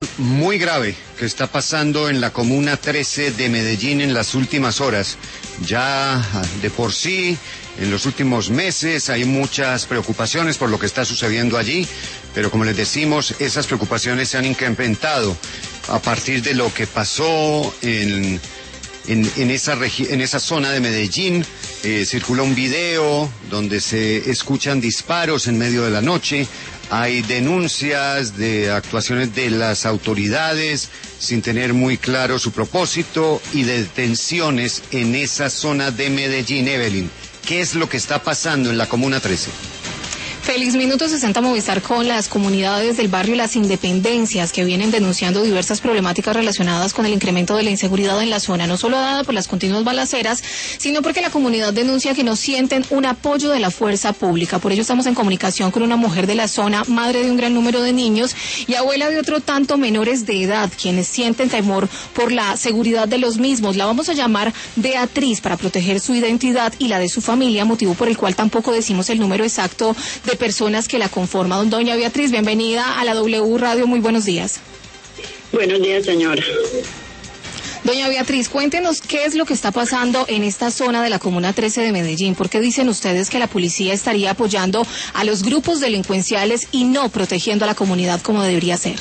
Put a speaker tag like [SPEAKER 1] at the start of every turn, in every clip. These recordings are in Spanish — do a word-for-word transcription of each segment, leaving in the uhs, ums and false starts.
[SPEAKER 1] Muy grave que está pasando en la Comuna trece de Medellín en las últimas horas. Ya de por sí, en los últimos meses hay muchas preocupaciones por lo que está sucediendo allí, pero como les decimos, esas preocupaciones se han incrementado a partir de lo que pasó en, en, en, esa, regi- en esa zona de Medellín. Eh, circula un video donde se escuchan disparos en medio de la noche. Hay denuncias de actuaciones de las autoridades sin tener muy claro su propósito y de detenciones en esa zona de Medellín. Evelyn, ¿qué es lo que está pasando en la Comuna trece?
[SPEAKER 2] Feliz Minuto sesenta Movistar con las comunidades del barrio Las Independencias que vienen denunciando diversas problemáticas relacionadas con el incremento de la inseguridad en la zona, no solo dada por las continuas balaceras, sino porque la comunidad denuncia que no sienten un apoyo de la fuerza pública. Por ello estamos en comunicación con una mujer de la zona, madre de un gran número de niños y abuela de otro tanto menores de edad, quienes sienten temor por la seguridad de los mismos. La vamos a llamar Beatriz para proteger su identidad y la de su familia, motivo por el cual tampoco decimos el número exacto de personas que la conforman. Doña Beatriz, bienvenida a la W Radio, muy buenos días.
[SPEAKER 3] Buenos días, señora.
[SPEAKER 2] Doña Beatriz, cuéntenos qué es lo que está pasando en esta zona de la Comuna trece de Medellín. ¿Por qué dicen ustedes que la policía estaría apoyando a los grupos delincuenciales y no protegiendo a la comunidad como debería ser?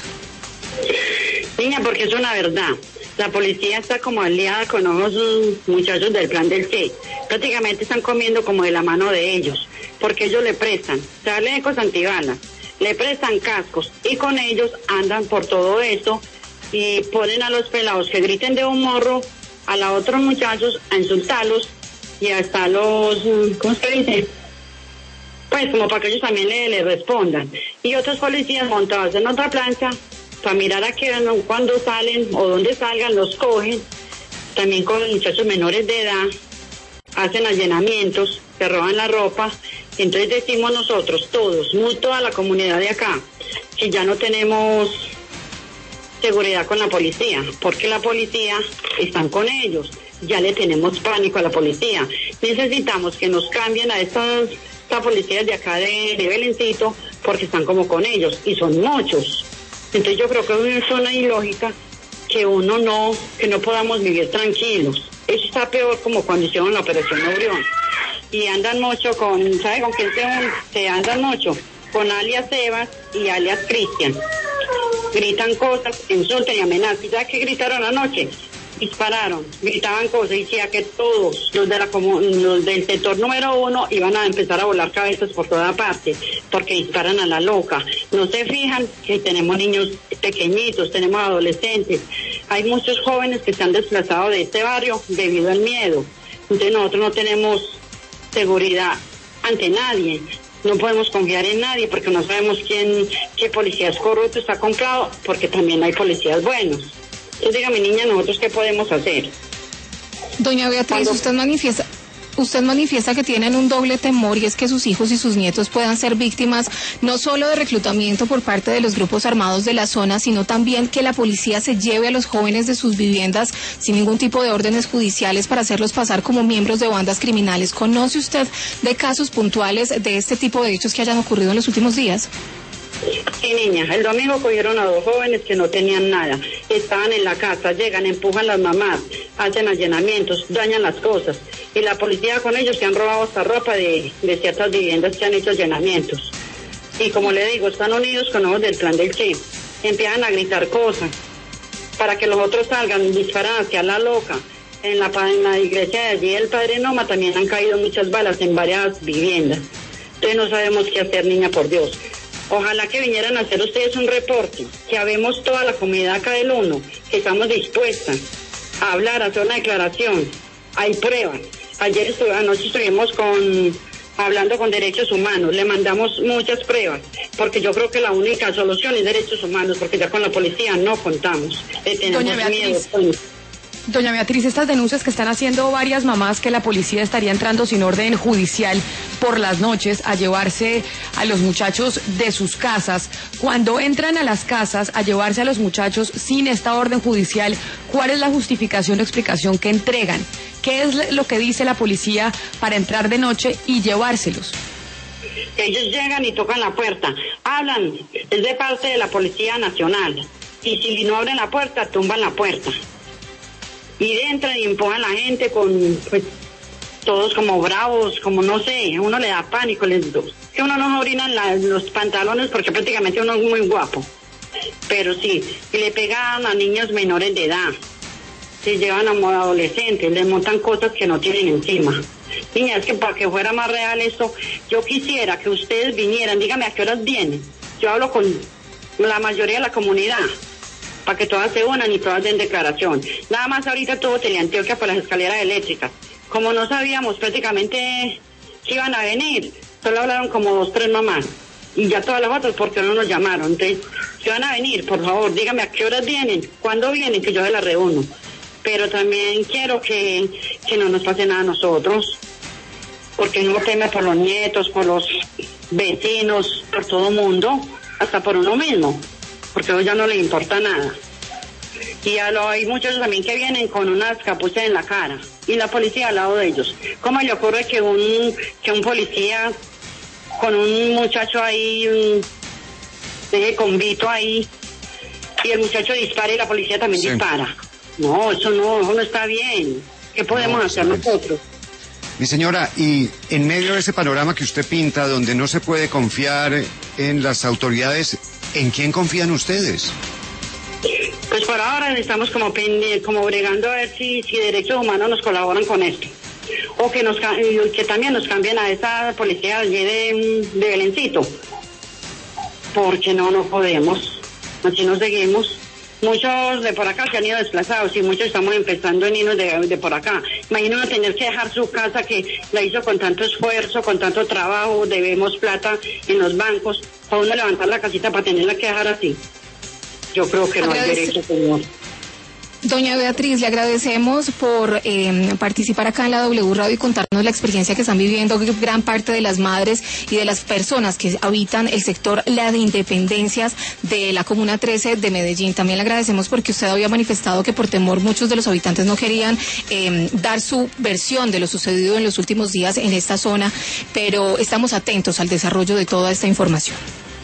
[SPEAKER 3] Niña, porque es una verdad. La policía está como aliada con los muchachos del plan del Che. Prácticamente están comiendo como de la mano de ellos, porque ellos le prestan chalecos antibalas, le prestan cascos y con ellos andan por todo esto y ponen a los pelados que griten de un morro a los otros muchachos a insultarlos y hasta los, ¿cómo se dice? Pues como para que ellos también le, le respondan. Y otros policías montados en otra plancha para mirar a qué cuando salen o dónde salgan, los cogen, también con muchachos menores de edad, hacen allanamientos, se roban la ropa. Entonces decimos nosotros, todos, muy toda la comunidad de acá, que ya no tenemos seguridad con la policía, porque la policía están con ellos, ya le tenemos pánico a la policía. Necesitamos que nos cambien a estas, estas policías de acá de, de Belencito, porque están como con ellos, y son muchos. Entonces yo creo que es una ilógica que uno no, que no podamos vivir tranquilos. Eso está peor como cuando hicieron la operación Orión. Y andan mucho con, ¿sabe con quién se, se andan mucho? Con alias Sebas y alias Cristian. Gritan cosas, insultan y amenazan. ¿Sabe qué gritaron anoche? Dispararon, gritaban cosas y decía que todos los de la los del sector número uno iban a empezar a volar cabezas por toda parte, porque disparan a la loca. No se fijan que tenemos niños pequeñitos, tenemos adolescentes, hay muchos jóvenes que se han desplazado de este barrio debido al miedo. Entonces nosotros no tenemos seguridad ante nadie, no podemos confiar en nadie porque no sabemos quién, qué policías corruptos está comprado, porque también hay policías buenos. Entonces, dígame, niña, ¿nosotros qué podemos hacer?
[SPEAKER 2] Doña Beatriz, Cuando... usted manifiesta... Usted manifiesta que tienen un doble temor y es que sus hijos y sus nietos puedan ser víctimas no solo de reclutamiento por parte de los grupos armados de la zona, sino también que la policía se lleve a los jóvenes de sus viviendas sin ningún tipo de órdenes judiciales para hacerlos pasar como miembros de bandas criminales. ¿Conoce usted de casos puntuales de este tipo de hechos que hayan ocurrido en los últimos días?
[SPEAKER 3] Sí, niña, el domingo cogieron a dos jóvenes que no tenían nada, estaban en la casa, llegan, empujan a las mamás, hacen allanamientos, dañan las cosas, y la policía con ellos se han robado hasta ropa de, de ciertas viviendas que han hecho allanamientos. Y como le digo, están unidos con los del plan del Che, empiezan a gritar cosas, para que los otros salgan, disparan hacia la loca. En la, en la iglesia de allí del Padre Noma también han caído muchas balas en varias viviendas. Entonces no sabemos qué hacer, niña, por Dios. Ojalá que vinieran a hacer ustedes un reporte, que habemos toda la comunidad acá del uno, que estamos dispuestas a hablar, a hacer una declaración. Hay pruebas. Ayer estuve, anoche estuvimos con, hablando con derechos humanos, le mandamos muchas pruebas, porque yo creo que la única solución es derechos humanos, porque ya con la policía no contamos. Le tenemos
[SPEAKER 4] Doña Beatriz.
[SPEAKER 3] miedo. Con...
[SPEAKER 4] Doña Beatriz, estas denuncias que están haciendo varias mamás que la policía estaría entrando sin orden judicial por las noches a llevarse a los muchachos de sus casas, cuando entran a las casas a llevarse a los muchachos sin esta orden judicial, ¿cuál es la justificación o explicación que entregan? ¿Qué es lo que dice la policía para entrar de noche y llevárselos?
[SPEAKER 3] Ellos llegan y tocan la puerta, hablan, es de parte de la Policía Nacional. y si no abren la puerta, tumban la puerta. Y entran y empujan a la gente con, pues, todos como bravos, como no sé, uno le da pánico, les que uno no orina en la, los pantalones porque prácticamente uno es muy guapo. Pero sí, y le pegan a niños menores de edad, se llevan a adolescentes, les montan cosas que no tienen encima. Niña, es que para que fuera más real esto, yo quisiera que ustedes vinieran, dígame a qué horas vienen. Yo hablo con la mayoría de la comunidad, para que todas se unan y todas den declaración. Nada más ahorita todo Teleantioquia por las escaleras eléctricas. Como no sabíamos prácticamente que iban a venir, solo hablaron como dos, tres mamás. Y ya todas las otras porque no nos llamaron. Entonces, si van a venir, por favor, dígame a qué horas vienen, cuándo vienen, que yo se las reúno. Pero también quiero que, que no nos pase nada a nosotros, porque uno teme por los nietos, por los vecinos, por todo el mundo, hasta por uno mismo, porque a uno ya no le importa nada. Y ya lo, hay muchos también que vienen con unas capuchas en la cara, y la policía al lado de ellos. ¿Cómo le ocurre que un, que un policía con un muchacho ahí, un, deje convito ahí, y el muchacho dispara y la policía también sí. dispara? No, eso no, eso no está bien. ¿Qué podemos no, hacer nosotros?
[SPEAKER 1] Mi señora, y en medio de ese panorama que usted pinta, donde no se puede confiar en las autoridades, ¿en quién confían ustedes?
[SPEAKER 3] Pues por ahora estamos como como bregando a ver si, si Derechos Humanos nos colaboran con esto. O que nos que también nos cambien a esa policía allí de, de Belencito. Porque no, no podemos. Así nos seguimos. Muchos de por acá se han ido desplazados y muchos estamos empezando en irnos de, de por acá. Imagínate tener que dejar su casa que la hizo con tanto esfuerzo, con tanto trabajo, debemos plata en los bancos, para uno levantar la casita para tenerla que dejar así. Yo creo que no hay derecho, señor.
[SPEAKER 2] Doña Beatriz, le agradecemos por eh, participar acá en la W Radio y contarnos la experiencia que están viviendo gran parte de las madres y de las personas que habitan el sector La de Independencias de la Comuna trece de Medellín. También le agradecemos porque usted había manifestado que por temor muchos de los habitantes no querían eh, dar su versión de lo sucedido en los últimos días en esta zona, pero estamos atentos al desarrollo de toda esta información.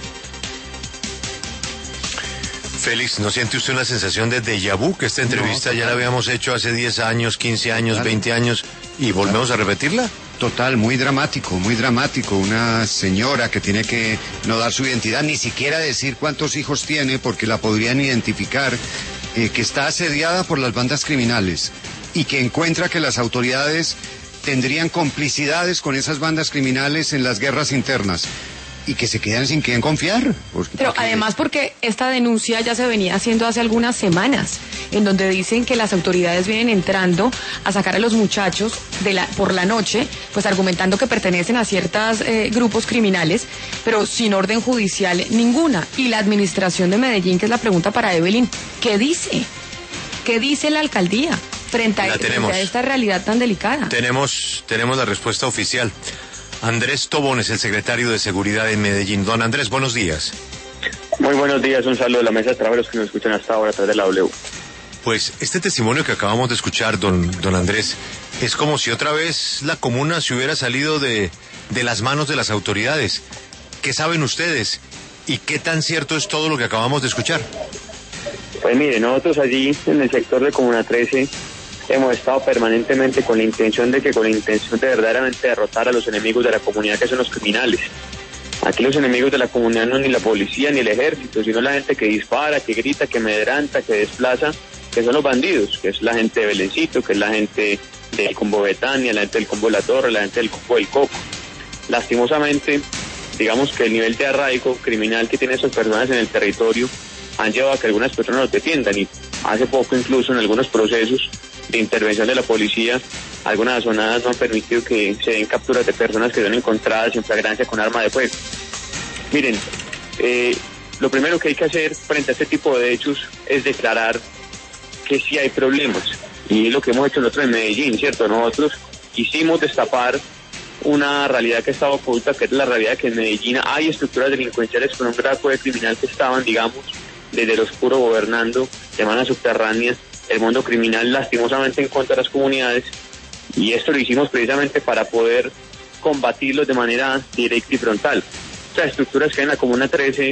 [SPEAKER 5] Félix, ¿no siente usted una sensación de déjà vu? Que esta entrevista no, ya la habíamos hecho hace diez años, quince años, total. veinte años y volvemos total. a repetirla.
[SPEAKER 1] Total, muy dramático, muy dramático. Una señora que tiene que no dar su identidad, ni siquiera decir cuántos hijos tiene porque la podrían identificar, eh, que está asediada por las bandas criminales y que encuentra que las autoridades tendrían complicidades con esas bandas criminales en las guerras internas. Y que se quedan sin quien confiar. Porque,
[SPEAKER 4] Pero
[SPEAKER 1] porque...
[SPEAKER 4] además porque esta denuncia ya se venía haciendo hace algunas semanas, en donde dicen que las autoridades vienen entrando a sacar a los muchachos de la, por la noche, pues argumentando que pertenecen a ciertos eh, grupos criminales, pero sin orden judicial ninguna. Y la administración de Medellín, que es la pregunta para Evelyn, ¿qué dice? ¿Qué dice la alcaldía frente a, frente a esta realidad tan delicada?
[SPEAKER 5] Tenemos, tenemos la respuesta oficial. Andrés Tobón es el secretario de Seguridad en Medellín. Don Andrés, buenos días.
[SPEAKER 6] Muy buenos días, un saludo a la mesa de trabajo, los que nos escuchan hasta ahora a través de la W.
[SPEAKER 5] Pues este testimonio que acabamos de escuchar, don, don Andrés, es como si otra vez la comuna se hubiera salido de, de las manos de las autoridades. ¿Qué saben ustedes? ¿Y qué tan cierto es todo lo que acabamos de escuchar?
[SPEAKER 6] Pues mire, nosotros allí en el sector de Comuna trece hemos estado permanentemente con la intención de que con la intención de verdaderamente derrotar a los enemigos de la comunidad, que son los criminales. Aquí los enemigos de la comunidad no es ni la policía ni el ejército, sino la gente que dispara, que grita, que amedrenta, que desplaza, que son los bandidos, que es la gente de Belencito, que es la gente del Combo Betania, la gente del Combo La Torre, la gente del Combo del Coco. Lastimosamente, digamos que el nivel de arraigo criminal que tienen esas personas en el territorio han llevado a que algunas personas los defiendan, y hace poco incluso en algunos procesos de intervención de la policía, algunas zonas no han permitido que se den capturas de personas que son encontradas en flagrancia con arma de fuego. Miren, eh, lo primero que hay que hacer frente a este tipo de hechos es declarar que sí hay problemas, y es lo que hemos hecho nosotros en Medellín, ¿cierto? Nosotros quisimos destapar una realidad que estaba oculta, que es la realidad de que en Medellín hay estructuras delincuenciales con un grado de criminal que estaban, digamos, desde el oscuro gobernando de manera subterránea el mundo criminal, lastimosamente en contra de las comunidades, y esto lo hicimos precisamente para poder combatirlos de manera directa y frontal. O sea, estructuras que hay en la Comuna trece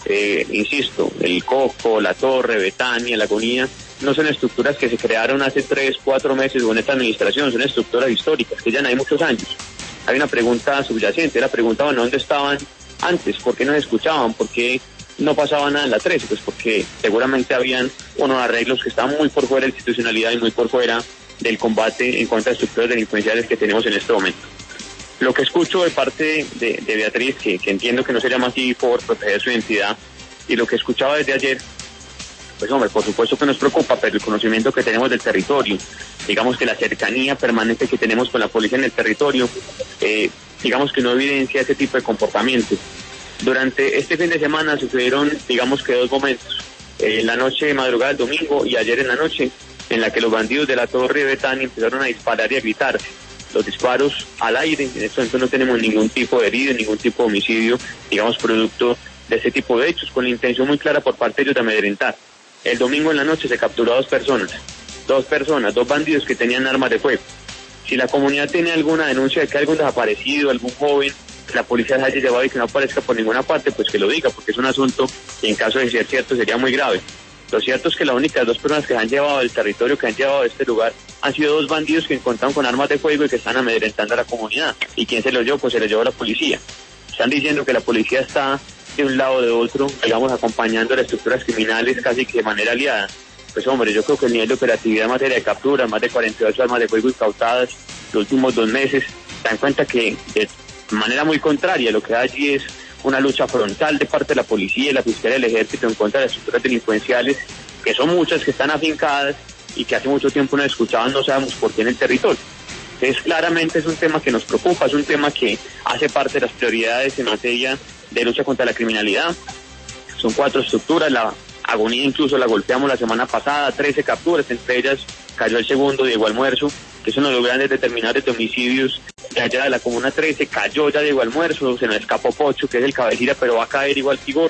[SPEAKER 6] eh, insisto, el Coco, la Torre, Betania, la Agonía, no son estructuras que se crearon hace tres, cuatro meses o en esta administración, son estructuras históricas que ya hay muchos años. Hay una pregunta subyacente, la pregunta, bueno, ¿dónde estaban antes? ¿Por qué no se escuchaban? ¿Por qué no pasaba nada en la trece? Pues porque seguramente habían unos arreglos que estaban muy por fuera de la institucionalidad y muy por fuera del combate en contra de estructuras delincuenciales que tenemos en este momento. Lo que escucho de parte de, de Beatriz, que, que entiendo que no se llama así por proteger su identidad, y lo que escuchaba desde ayer, pues hombre, por supuesto que nos preocupa, pero el conocimiento que tenemos del territorio, digamos que la cercanía permanente que tenemos con la policía en el territorio, eh, digamos que no evidencia ese tipo de comportamiento. Durante este fin de semana sucedieron, digamos que dos momentos, eh, en la noche de madrugada del domingo y ayer en la noche, en la que los bandidos de la Torre de Betania empezaron a disparar y a gritar. Los disparos al aire, en este momento no tenemos ningún tipo de herido, ningún tipo de homicidio, digamos, producto de ese tipo de hechos, con la intención muy clara por parte de ellos de amedrentar. El domingo en la noche se capturó a dos personas, dos personas, dos bandidos que tenían armas de fuego. Si la comunidad tiene alguna denuncia de que hay algún desaparecido, algún joven, que la policía se haya llevado y que no aparezca por ninguna parte, pues que lo diga, porque es un asunto que en caso de ser cierto sería muy grave. Lo cierto es que las únicas dos personas que se han llevado del territorio, que han llevado de este lugar, han sido dos bandidos que encontraron con armas de fuego y que están amedrentando a la comunidad. ¿Y quién se los llevó? Pues se los llevó la policía. Están diciendo que la policía está de un lado o de otro, digamos, acompañando a las estructuras criminales casi que de manera aliada. Pues hombre, yo creo que el nivel de operatividad en materia de captura, más de cuarenta y ocho armas de fuego incautadas los últimos dos meses, dan cuenta que de manera muy contraria lo que hay allí es una lucha frontal de parte de la policía y la Fiscalía del Ejército en contra de las estructuras delincuenciales, que son muchas, que están afincadas y que hace mucho tiempo no escuchaban, no sabemos por qué en el territorio. Entonces, claramente es un tema que nos preocupa, es un tema que hace parte de las prioridades en materia de lucha contra la criminalidad. Son cuatro estructuras, la Agonía incluso la golpeamos la semana pasada, trece capturas, entre ellas cayó el segundo, Diego Almuerzo, que es uno de los grandes determinantes de homicidios de allá de la Comuna trece, cayó ya Diego Almuerzo, se nos escapó Pocho, que es el cabecilla, pero va a caer igual Tigor.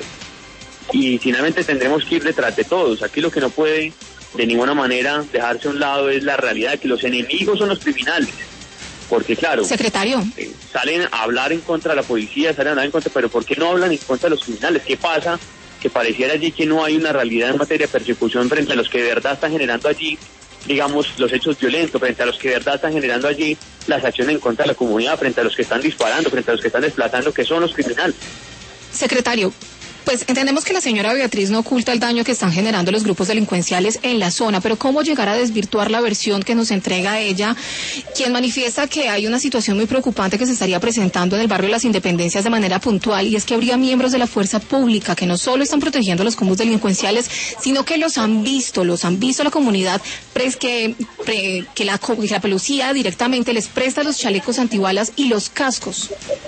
[SPEAKER 6] Y finalmente tendremos que ir detrás de todos. Aquí lo que no puede de ninguna manera dejarse a un lado es la realidad de que los enemigos son los criminales. Porque claro,
[SPEAKER 2] secretario,
[SPEAKER 6] eh, salen a hablar en contra de la policía, salen a hablar en contra, pero ¿por qué no hablan en contra de los criminales? ¿Qué pasa? Que pareciera allí que no hay una realidad en materia de persecución frente a los que de verdad están generando allí, digamos, los hechos violentos, frente a los que de verdad están generando allí las acciones en contra de la comunidad, frente a los que están disparando, frente a los que están desplazando, que son los criminales.
[SPEAKER 2] Secretario, pues entendemos que la señora Beatriz no oculta el daño que están generando los grupos delincuenciales en la zona, pero ¿cómo llegar a desvirtuar la versión que nos entrega ella, quien manifiesta que hay una situación muy preocupante que se estaría presentando en el barrio de las Independencias de manera puntual, y es que habría miembros de la fuerza pública que no solo están protegiendo los combos delincuenciales, sino que los han visto, los han visto la comunidad, pres que, pre, que, la, que la policía directamente les presta los chalecos antibalas y los cascos?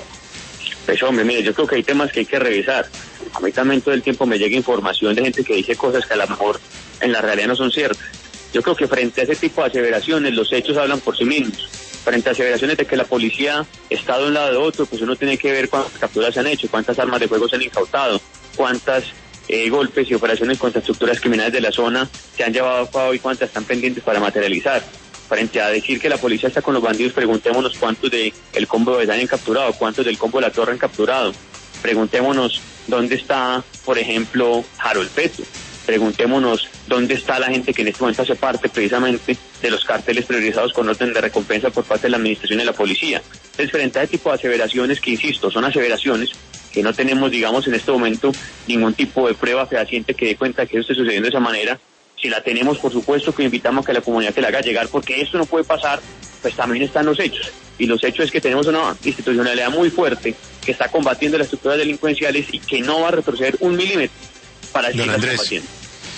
[SPEAKER 6] Pues hombre, mire, yo creo que hay temas que hay que revisar. A mí también todo el tiempo me llega información de gente que dice cosas que a lo mejor en la realidad no son ciertas. Yo creo que frente a ese tipo de aseveraciones, los hechos hablan por sí mismos. Frente a aseveraciones de que la policía está de un lado de otro, pues uno tiene que ver cuántas capturas se han hecho, cuántas armas de fuego se han incautado, cuántas eh, golpes y operaciones contra estructuras criminales de la zona se han llevado a cabo y cuántas están pendientes para materializar. Frente a decir que la policía está con los bandidos, preguntémonos cuántos de el combo de Betania han capturado, cuántos del combo de la Torre han capturado. Preguntémonos dónde está, por ejemplo, Harold Petro. Preguntémonos dónde está la gente que en este momento hace parte precisamente de los cárteles priorizados con orden de recompensa por parte de la administración y de la policía. Entonces, frente a ese tipo de aseveraciones que, insisto, son aseveraciones que no tenemos, digamos, en este momento ningún tipo de prueba fehaciente que dé cuenta que eso esté sucediendo de esa manera. Si la tenemos, por supuesto que invitamos a que la comunidad que la haga llegar, porque esto no puede pasar, pues también están los hechos. Y los hechos es que tenemos una institucionalidad muy fuerte que está combatiendo las estructuras delincuenciales y que no va a retroceder un milímetro para seguir combatiendo.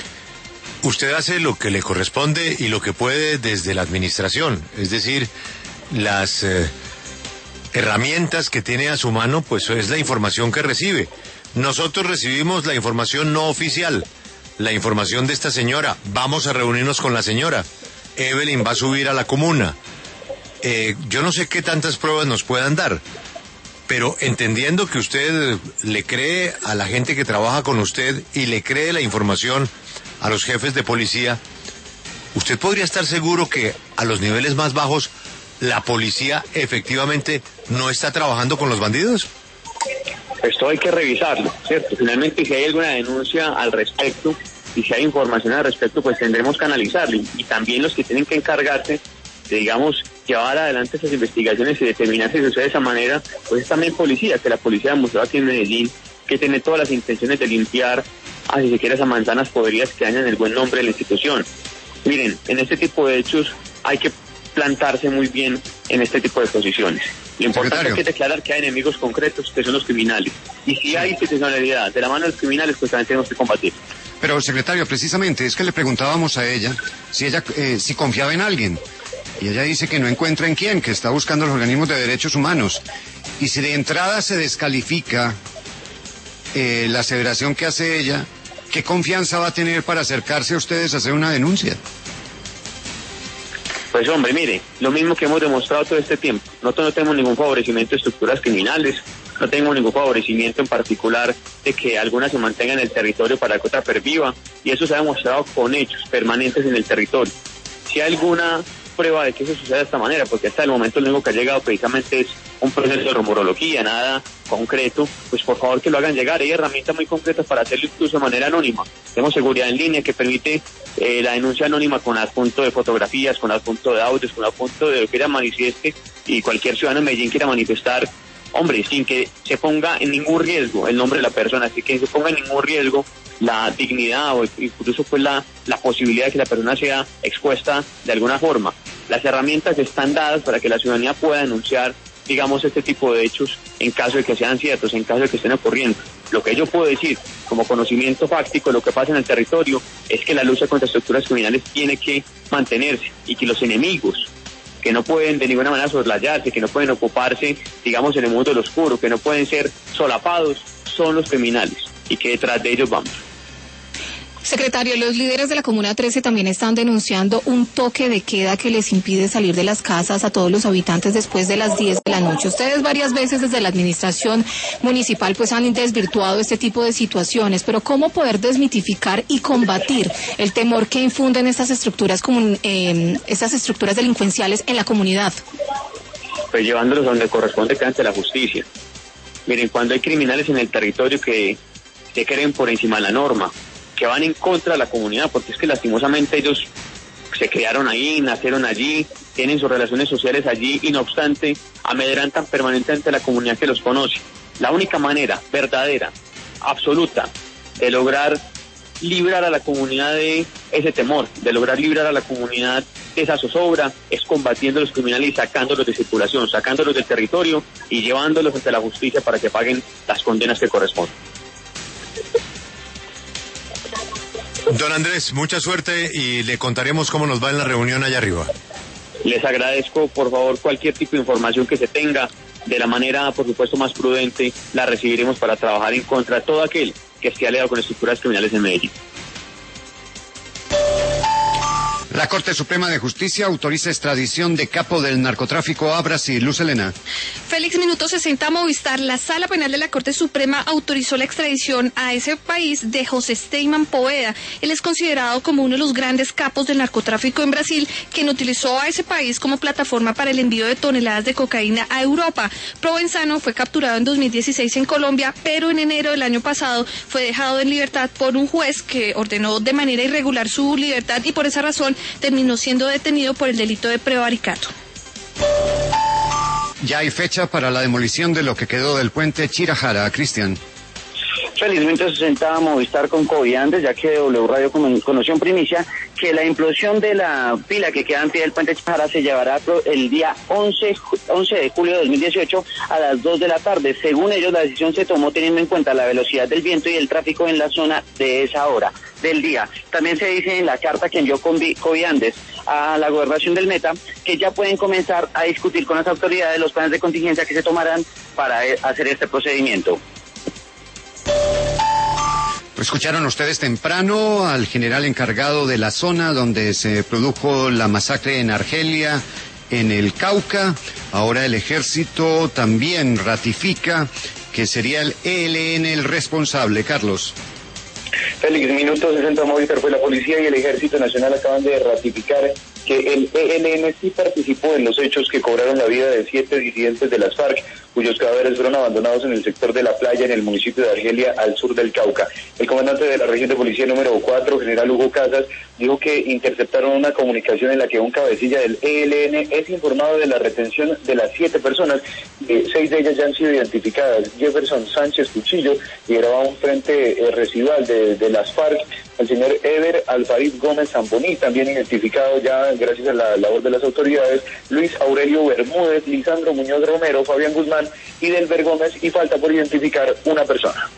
[SPEAKER 5] Usted hace lo que le corresponde y lo que puede desde la administración, es decir, las eh, herramientas que tiene a su mano, pues es la información que recibe. Nosotros recibimos la información no oficial, la información de esta señora. Vamos a reunirnos con la señora. Evelyn va a subir a la comuna. Eh, yo no sé qué tantas pruebas nos puedan dar, pero entendiendo que usted le cree a la gente que trabaja con usted y le cree la información a los jefes de policía, ¿usted podría estar seguro que a los niveles más bajos la policía efectivamente no está trabajando con los bandidos?
[SPEAKER 6] Esto hay que revisarlo, ¿cierto? Finalmente, si hay alguna denuncia al respecto y si hay información al respecto, pues tendremos que analizarlo. Y también los que tienen que encargarse de, digamos, llevar adelante esas investigaciones y determinar si sucede de esa manera, pues es también policía, que la policía demostró aquí en Medellín que tiene todas las intenciones de limpiar, a si se quiere, esas manzanas podridas que dañan el buen nombre de la institución. Miren, en este tipo de hechos hay que plantarse muy bien en este tipo de posiciones. Lo importante Secretario. Es que declarar que hay enemigos concretos, que son los criminales. Y si hay institucionalidad de la mano de los criminales, pues también tenemos que combatir.
[SPEAKER 1] Pero, secretario, precisamente es que le preguntábamos a ella si ella eh, si confiaba en alguien. Y ella dice que no encuentra en quién, que está buscando los organismos de derechos humanos. Y si de entrada se descalifica eh, la aseveración que hace ella, ¿qué confianza va a tener para acercarse a ustedes a hacer una denuncia?
[SPEAKER 6] Pues hombre, mire, lo mismo que hemos demostrado todo este tiempo. Nosotros no tenemos ningún favorecimiento de estructuras criminales, no tenemos ningún favorecimiento en particular de que alguna se mantenga en el territorio para que otra perviva, y eso se ha demostrado con hechos permanentes en el territorio. Si hay alguna prueba de que eso suceda de esta manera, porque hasta el momento lo único que ha llegado precisamente es un proceso de rumorología, nada concreto, pues por favor que lo hagan llegar. Hay herramientas muy concretas para hacerlo incluso de manera anónima. Tenemos seguridad en línea que permite eh, la denuncia anónima con adjunto de fotografías, con adjunto de audios, con adjunto de lo que quiera manifieste, y cualquier ciudadano de Medellín quiera manifestar, hombre, sin que se ponga en ningún riesgo el nombre de la persona, así que se ponga en ningún riesgo la dignidad o incluso pues la, la posibilidad de que la persona sea expuesta de alguna forma. Las herramientas están dadas para que la ciudadanía pueda denunciar, digamos, este tipo de hechos en caso de que sean ciertos, en caso de que estén ocurriendo. Lo que yo puedo decir como conocimiento fáctico, lo que pasa en el territorio, es que la lucha contra estructuras criminales tiene que mantenerse y que los enemigos que no pueden de ninguna manera soslayarse, que no pueden ocuparse, digamos, en el mundo del oscuro, que no pueden ser solapados, son los criminales y que detrás de ellos vamos.
[SPEAKER 2] Secretario, los líderes de la Comuna trece también están denunciando un toque de queda que les impide salir de las casas a todos los habitantes después de las diez de la noche. Ustedes varias veces desde la administración municipal pues han desvirtuado este tipo de situaciones, pero ¿cómo poder desmitificar y combatir el temor que infunden estas estructuras comun, eh, estas estructuras delincuenciales en la comunidad?
[SPEAKER 6] Pues llevándolos donde corresponde, que ante la justicia. Miren, cuando hay criminales en el territorio que se creen por encima de la norma, que van en contra de la comunidad, porque es que lastimosamente ellos se criaron ahí, nacieron allí, tienen sus relaciones sociales allí y no obstante amedrentan permanentemente a la comunidad que los conoce. La única manera verdadera, absoluta, de lograr librar a la comunidad de ese temor, de lograr librar a la comunidad de esa zozobra, es combatiendo a los criminales y sacándolos de circulación, sacándolos del territorio y llevándolos ante la justicia para que paguen las condenas que corresponden.
[SPEAKER 5] Don Andrés, mucha suerte y le contaremos cómo nos va en la reunión allá arriba.
[SPEAKER 6] Les agradezco, por favor, cualquier tipo de información que se tenga, de la manera, por supuesto, más prudente, la recibiremos para trabajar en contra de todo aquel que esté aliado con estructuras criminales en Medellín.
[SPEAKER 1] La Corte Suprema de Justicia autoriza extradición de capo del narcotráfico a Brasil. Luz Helena.
[SPEAKER 7] Félix, minuto sesenta, Movistar. La Sala Penal de la Corte Suprema autorizó la extradición a ese país de José Steinman Poveda. Él es considerado como uno de los grandes capos del narcotráfico en Brasil, quien utilizó a ese país como plataforma para el envío de toneladas de cocaína a Europa. Provenzano fue capturado en dos mil dieciséis en Colombia, pero en enero del año pasado fue dejado en libertad por un juez que ordenó de manera irregular su libertad y por esa razón terminó siendo detenido por el delito de prevaricato.
[SPEAKER 1] Ya hay fecha para la demolición de lo que quedó del puente Chirajara. Cristian.
[SPEAKER 8] Felizmente se sentaba Movistar con Coviandes, ya que W Radio conoció en primicia que la implosión de la pila que queda en pie del puente Chirajara se llevará el día once de julio de dos mil dieciocho a las dos de la tarde. Según ellos, la decisión se tomó teniendo en cuenta la velocidad del viento y el tráfico en la zona de esa hora del día. También se dice en la carta que envió Coviandes a la gobernación del Meta que ya pueden comenzar a discutir con las autoridades los planes de contingencia que se tomarán para hacer este procedimiento.
[SPEAKER 1] Escucharon ustedes temprano al general encargado de la zona donde se produjo la masacre en Argelia, en el Cauca. Ahora el ejército también ratifica que sería el E L N el responsable. Carlos.
[SPEAKER 9] Félix, minuto sesenta, Movistar fue la policía y el Ejército Nacional acaban de ratificar que el E L N sí participó en los hechos que cobraron la vida de siete disidentes de las FARC cuyos cadáveres fueron abandonados en el sector de la playa en el municipio de Argelia, al sur del Cauca. El comandante de la región de policía número cuatro, general Hugo Casas, dijo que interceptaron una comunicación en la que un cabecilla del E L N es informado de la retención de las siete personas, eh, seis de ellas ya han sido identificadas. Jefferson Sánchez Cuchillo lideraba un frente eh, residual de, de las FARC. El señor Ever Alfarid Gómez Zamboní, también identificado ya gracias a la labor de las autoridades. Luis Aurelio Bermúdez, Lisandro Muñoz Romero, Fabián Guzmán y Delber Gómez, y falta por identificar una persona.